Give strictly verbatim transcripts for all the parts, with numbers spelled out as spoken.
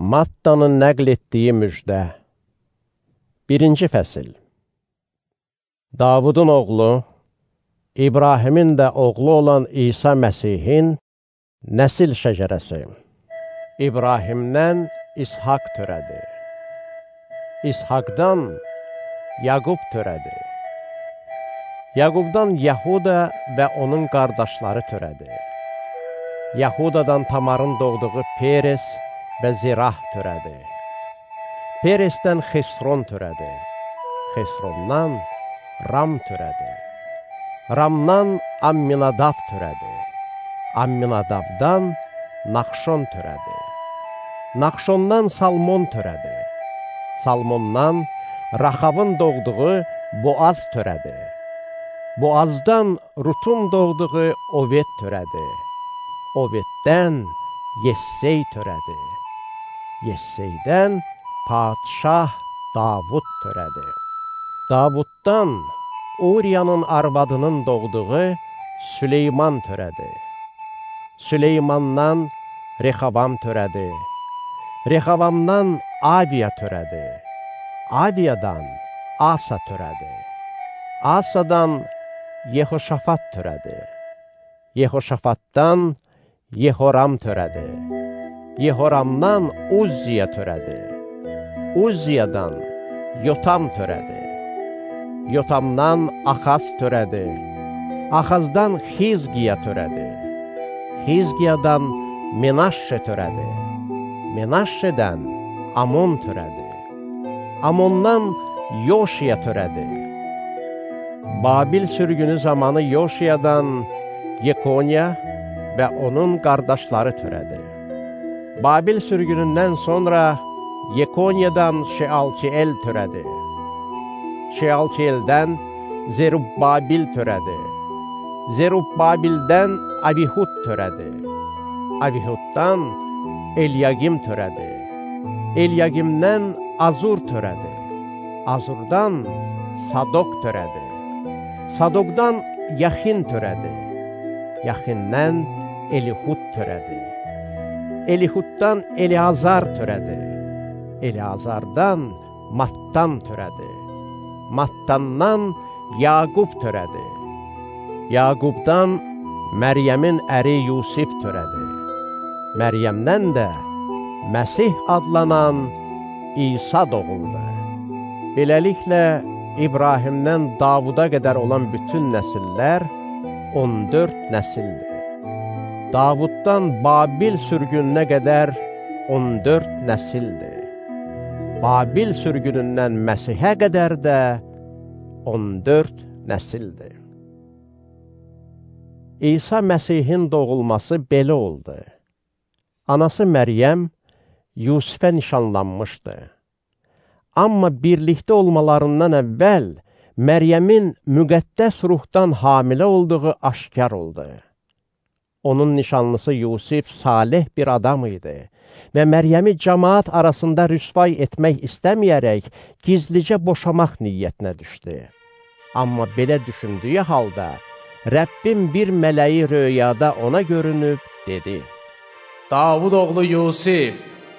Mattanın nəql etdiyi müjdə. Birinci fəsil. Davudun oğlu, İbrahimin də oğlu olan İsa Məsihin nəsil şəcərəsi. İbrahimdən İshak törədi. İshakdan Yaqub törədi. Yaqubdan Yahuda və onun qardaşları törədi. Yahudadan Tamarın doğduğu Peres və Zirah törədi. Peresdən Xesron törədi. Xesrondan Ram törədi. Ramdan Amminadab törədi. Amminadabdan Naxşon törədi. Naxşondan Salmon törədi. Salmondan Raxavın doğduğu Boaz törədi. Boazdan Rutun doğduğu Oved törədi. Oveddən Yessey törədi. Yesseydən Padşah Davud törədi. Davuddan Uriyanın arvadının doğduğu Süleyman törədi. Süleymandan Rexavam törədi. Rexavamdan Abiya törədi. Abiyadan Asa törədi. Asadan Yehoşafat törədi. Yehoşafatdan Yehoram törədi. Yehoramdan Uzziya törədi. Uzziyadan Yotam törədi. Yotamdan Axaz törədi. Axazdan Xizqiya törədi. Xizqiyadan Menaşşe törədi. Menaşşedən Amon törədi. Amondan Yoşiya törədi. Babil sürgünü zamanı Yoşiyadan Yekonya və onun qardaşları törədi. Babil sürgünündən sonra Yekonya'dan Şealtiel törədi. Şealtieldən Zerubbabil törədi. Zerubbabildən Abihud törədi. Abihuddan Elyagim törədi. Elyagimdən Azur törədi. Azurdan Sadok törədi. Sadokdan Yaxin törədi. Yaxindən Elihud törədi. Elihuddan Eleazar törədi. Eleazardan Mattan törədi. Mattandan Yaqub törədi. Yaqubdan Məryəmin əri Yusif törədi. Məryəmdən də Məsih adlanan İsa doğuldu. Beləliklə, İbrahimdən Davuda qədər olan bütün nəsillər on dörd nəsildir. Davuddan Babil sürgününə qədər on dörd nəsildir. Babil sürgünündən Məsihə qədər də on dörd nəsildir. İsa Məsihin doğulması belə oldu. Anası Məryəm Yusifə nişanlanmışdı. Amma birlikdə olmalarından əvvəl Məryəmin müqəddəs ruhdan hamilə olduğu aşkar oldu. Onun nişanlısı Yusif salih bir adam idi və Məryəmi cəmaat arasında rüsvay etmək istəməyərək gizlicə boşamaq niyyətinə düşdü. Amma belə düşündüyü halda Rəbbin bir mələyi röyada ona görünüb dedi: Davud oğlu Yusif,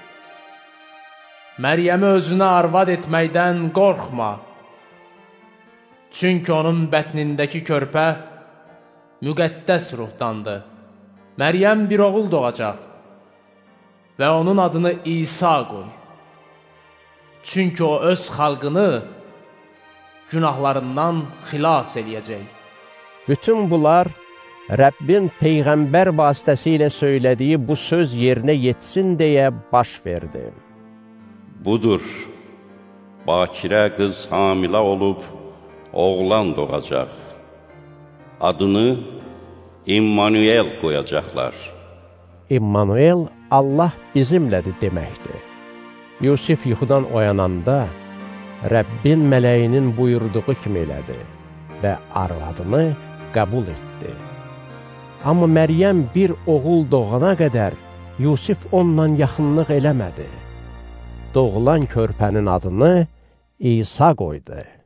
Məryəmi özünə arvad etməkdən qorxma. Çünki onun bətnindəki körpə müqəddəs ruhdandır. Məryəm bir oğul doğacaq və onun adını İsa qoy. Çünki o öz xalqını günahlarından xilas eləyəcək. Bütün bunlar Rəbbin Peyğəmbər vasitəsilə söylədiyi bu söz yerinə yetsin deyə baş verdi. Budur, bakirə qız hamilə olub, oğlan doğacaq. Adını İmmanuel qoyacaqlar. İmmanuel Allah bizimlədir deməkdir. Yusif yuxudan oyananda Rəbbin mələyinin buyurduğu kimi elədi və arvadını qəbul etdi. Amma Məryəm bir oğul doğana qədər Yusif onunla yaxınlıq eləmədi. Doğulan körpənin adını İsa qoydu.